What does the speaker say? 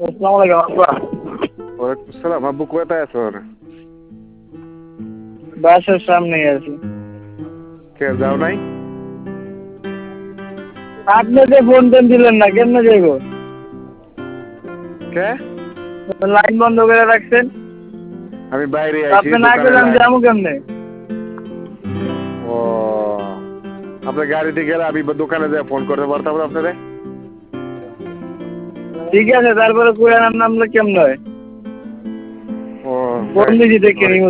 আসসালামু আলাইকুম আব্বা। ওয়ালাইকুম আসসালাম। আব্বু কোথায় আছো? বাসার সামনেই আছি। কে যাও নাই? আপনি যে ফোন টোন দিলেন না, কেমনে যাইবো? কে? লাইন বন্ধ করে রাখছেন। আমি বাইরে আইছি আপনি না দোকানে গেলে আমি লাইন। যাবো কেমনে? ও আপনার গাড়িতে গেলে আমি দোকানে যাই ফোন করতে পারতাম না আপনারে। ঠিক আছে, তারপরে কুড়ানোর নামলে কেমন হয়? ও কোন দিকে দেখে নিব।